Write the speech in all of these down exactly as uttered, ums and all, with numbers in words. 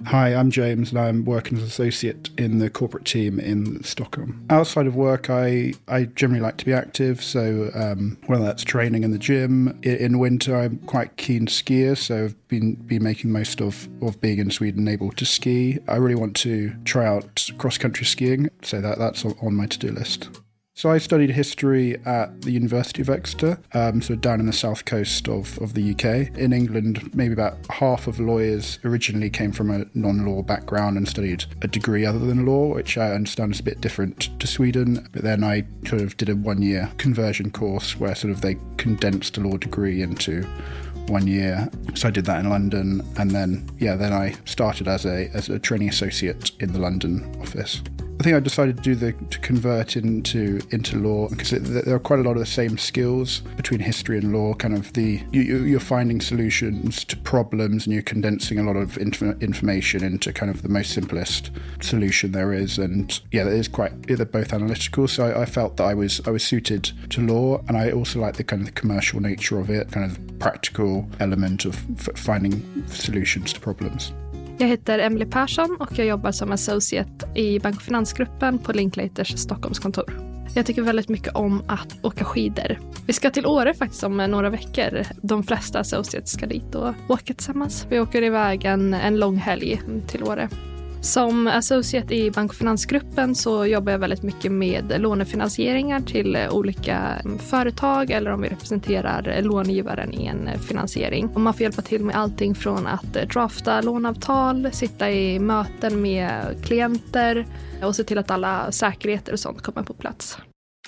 Hi, I'm James and I'm working as an associate in the corporate team in Stockholm. Outside of work, I, I generally like to be active, so um, whether that's training in the gym. In, in winter, I'm quite keen skier, so I've been, been making most of, of being in Sweden able to ski. I really want to try out cross-country skiing, so that, that's on my to-do list. So I studied history at the University of Exeter, um, so down in the south coast of, of the U K. In England, maybe about half of lawyers originally came from a non-law background and studied a degree other than law, which I understand is a bit different to Sweden. But then I sort of did a one-year conversion course where sort of they condensed a law degree into one year. So I did that in London, and then, yeah, then I started as a as a training associate in the London office. I think I decided to do the to convert into into law because it, there are quite a lot of the same skills between history and law. Kind of the you, you're finding solutions to problems and you're condensing a lot of inf- information into kind of the most simplest solution there is. And yeah, that is quite. They're both analytical, so I, I felt that I was I was suited to law, and I also like the kind of the commercial nature of it, kind of practical element of f- finding solutions to problems. Jag heter Emily Persson och jag jobbar som associate i Bank- och Finansgruppen på Linklaters Stockholmskontor. Jag tycker väldigt mycket om att åka skidor. Vi ska till Åre faktiskt om några veckor. De flesta associates ska dit och åka tillsammans. Vi åker iväg en, en lång helg till Åre. Som associate i Bank- och Finansgruppen så jobbar jag väldigt mycket med lånefinansieringar till olika företag eller om vi representerar långivaren i en finansiering. Och man får hjälpa till med allting från att drafta lånavtal, sitta i möten med klienter och se till att alla säkerheter och sånt kommer på plats.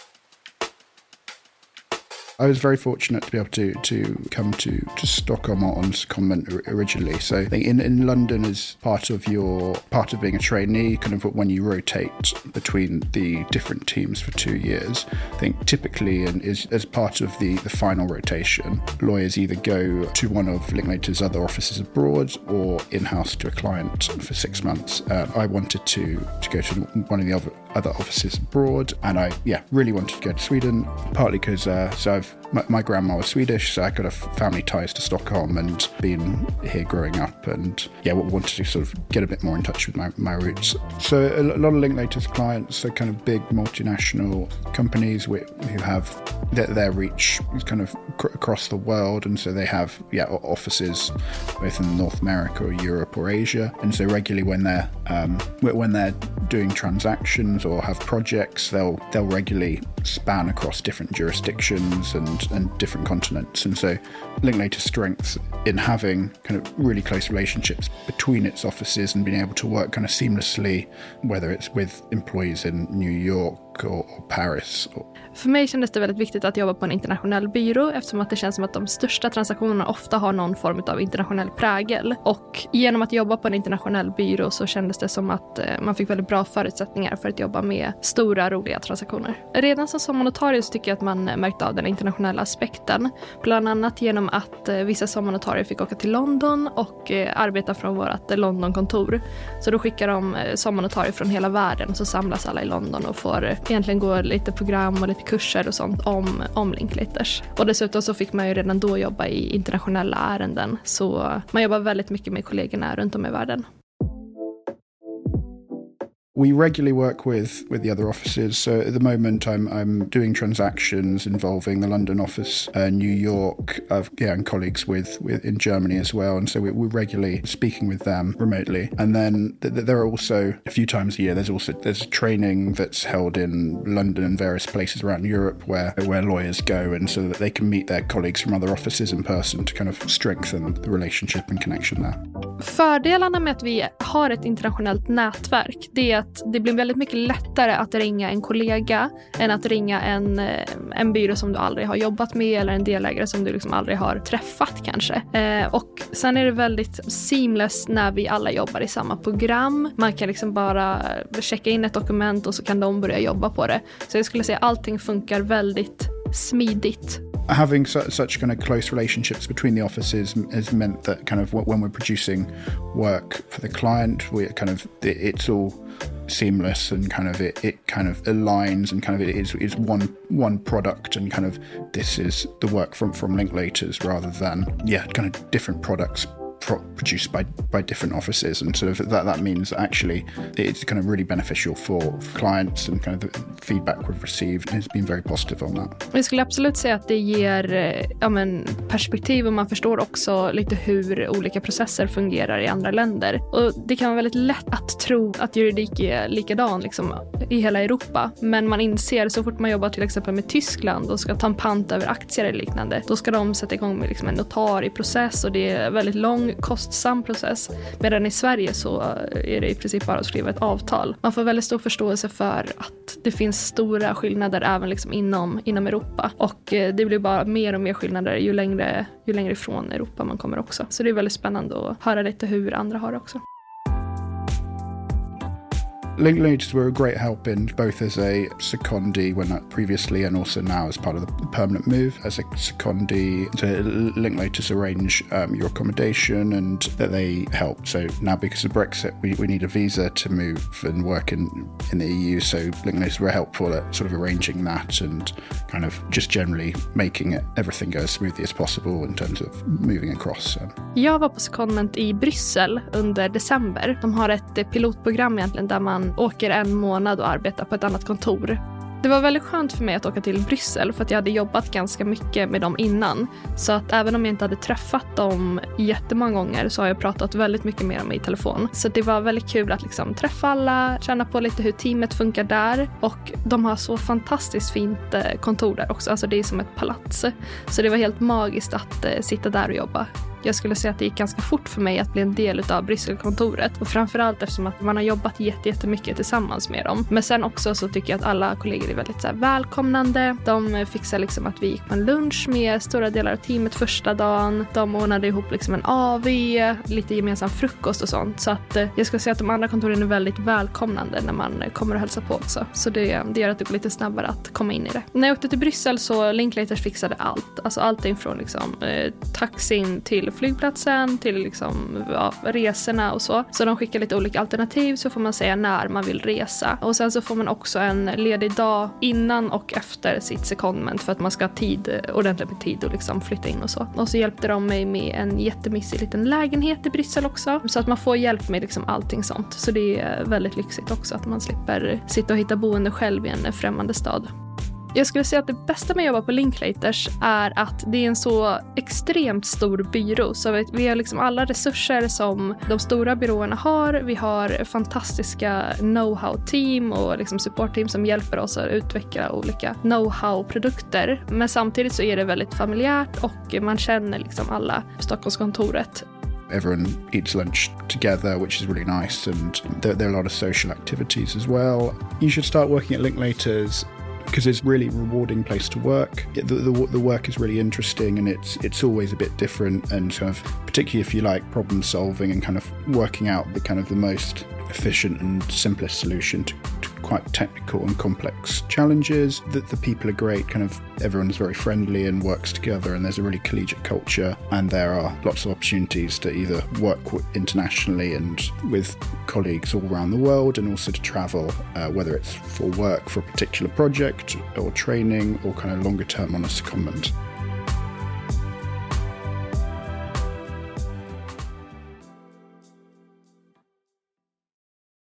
I was very fortunate to be able to to come to, to Stockholm on secondment originally. So I think in, in London is part of your part of being a trainee, kind of when you rotate between the different teams for two years. I think typically and is as part of the, the final rotation, lawyers either go to one of Linklater's other offices abroad or in-house to a client for six months. Uh, I wanted to to go to one of the other other offices abroad, and I yeah really wanted to go to Sweden, partly because uh, so I've My, my grandma was Swedish, so I got a family ties to Stockholm and been here growing up, and yeah, wanted to sort of get a bit more in touch with my, my roots. So a lot of Linklater's clients are kind of big multinational companies who have their, their reach is kind of cr- across the world, and so they have yeah offices both in North America or Europe or Asia, and so regularly when they're um, when they're doing transactions or have projects, they'll they'll regularly span across different jurisdictions and and different continents. And so Linklater's strength in having kind of really close relationships between its offices and being able to work kind of seamlessly, whether it's with employees in New York or, or Paris. Or... För mig kändes det väldigt viktigt att jobba på en internationell byrå eftersom att det känns som att de största transaktionerna ofta har någon form av internationell prägel. Och genom att jobba på en internationell byrå så kändes det som att man fick väldigt bra förutsättningar för att jobba med stora, roliga transaktioner. Redan som sommarnotarie så tycker jag att man märkte av den internationella aspekten. Bland annat genom att vissa sommarnotarier fick åka till London och arbeta från vårt Londonkontor. Så då skickar de sommarnotarier från hela världen och så samlas alla i London och får egentligen gå lite program och lite kurser och sånt om, om Linklaters. Och dessutom så fick man ju redan då jobba i internationella ärenden. Så man jobbar väldigt mycket med kollegorna runt om i världen. We regularly work with, with the other offices. So at the moment, I'm I'm doing transactions involving the London office, uh, New York, I've, yeah, and colleagues with, with in Germany as well. And so we, we're regularly speaking with them remotely. And then th- there are also a few times a year. There's also there's training that's held in London and various places around Europe where where lawyers go, and so that they can meet their colleagues from other offices in person to kind of strengthen the relationship and connection there. Fördelarna med att vi har ett internationellt nätverk, det är att det blir väldigt mycket lättare att ringa en kollega än att ringa en, en byrå som du aldrig har jobbat med eller en delägare som du liksom aldrig har träffat kanske. Eh, och sen är det väldigt seamless när vi alla jobbar i samma program. Man kan liksom bara checka in ett dokument och så kan de börja jobba på det. Så jag skulle säga att allting funkar väldigt smidigt. Having su- such kind of close relationships between the offices has meant that kind of when we're producing work for the client, we kind of it's all seamless and kind of it, it kind of aligns and kind of it is is one one product and kind of this is the work from from Linklaters rather than yeah kind of different products pro- produced by, by different offices, and sort of that, that means that actually it's kind of really beneficial for, for clients, and kind of the feedback we've received has been very positive on that. Jag skulle absolut säga att det ger ja, men, perspektiv, och man förstår också lite hur olika processer fungerar i andra länder. Och det kan vara väldigt lätt att tro att juridik är likadan liksom, i hela Europa, men man inser så fort man jobbar till exempel med Tyskland och ska ta en pant över aktier eller liknande, då ska de sätta igång med liksom en notar i process, och det är en väldigt lång, kostsam process. Medan i Sverige så är det i princip bara att skriva ett avtal. Man får väldigt stor förståelse för att det finns stora skillnader även liksom inom, inom Europa, och det blir bara mer och mer skillnader ju längre, ju längre ifrån Europa man kommer också. Så det är väldigt spännande att höra lite hur andra har det också. Linklaters were a great help in both as a secondee when that previously, and also now as part of the permanent move. As a secondee, to Linklaters arrange um, your accommodation, and that they help. So now because of Brexit, we, we need a visa to move and work in, in the E U. So Linklaters were helpful at sort of arranging that, and kind of just generally making it, everything go as smoothly as possible in terms of moving across. So. Jag var på secondment i Bryssel under december. De har ett pilotprogram egentligen där man åker en månad och arbetar på ett annat kontor. Det var väldigt skönt för mig att åka till Bryssel, för att jag hade jobbat ganska mycket med dem innan. Så att även om jag inte hade träffat dem jättemånga gånger, så har jag pratat väldigt mycket med dem i telefon. Så det var väldigt kul att liksom träffa alla, känna på lite hur teamet funkar där. Och de har så fantastiskt fint kontor där också. Alltså det är som ett palats. Så det var helt magiskt att eh, sitta där och jobba. Jag skulle säga att det gick ganska fort för mig att bli en del av Brysselkontoret. Och framförallt eftersom att man har jobbat jättemycket tillsammans med dem. Men sen också så tycker jag att alla kollegor är väldigt så här välkomnande. De fixar liksom att vi gick på en lunch med stora delar av teamet första dagen. De ordnade ihop liksom en A V, lite gemensam frukost och sånt. Så att jag skulle säga att de andra kontoren är väldigt välkomnande när man kommer och hälsa på också. Så det, det gör att det går lite snabbare att komma in i det. När jag åkte till Bryssel så Linklaters fixade allt. Alltså allting från liksom, eh, taxin till flygplatsen till liksom, ja, resorna och så. Så de skickar lite olika alternativ, så får man säga när man vill resa. Och sen så får man också en ledig dag innan och efter sitt secondment, för att man ska ha tid, ordentligt med tid och liksom flytta in och så. Och så hjälpte de mig med en jättemissig liten lägenhet i Bryssel också. Så att man får hjälp med liksom allting sånt. Så det är väldigt lyxigt också att man slipper sitta och hitta boende själv i en främmande stad. Jag skulle säga att det bästa med att jobba på Linklaters är att det är en så extremt stor byrå. Så vi har liksom alla resurser som de stora byråerna har. Vi har fantastiska know-how-team och liksom support-team som hjälper oss att utveckla olika know-how-produkter. Men samtidigt så är det väldigt familjärt och man känner liksom alla på Stockholmskontoret. Everyone eats lunch together, which is really nice, and there, there are a lot of social activities as well. You should start working at Linklaters because it's a really rewarding place to work. The, the, the work is really interesting, and it's it's always a bit different, and kind of particularly if you like problem solving and kind of working out the kind of the most efficient and simplest solution to, to quite technical and complex challenges. The, the people are great, kind of everyone's very friendly and works together, and there's a really collegiate culture, and there are lots of opportunities to either work w- internationally and with colleagues all around the world, and also to travel, uh, whether it's for work for a particular project or training or kind of longer term on a secondment.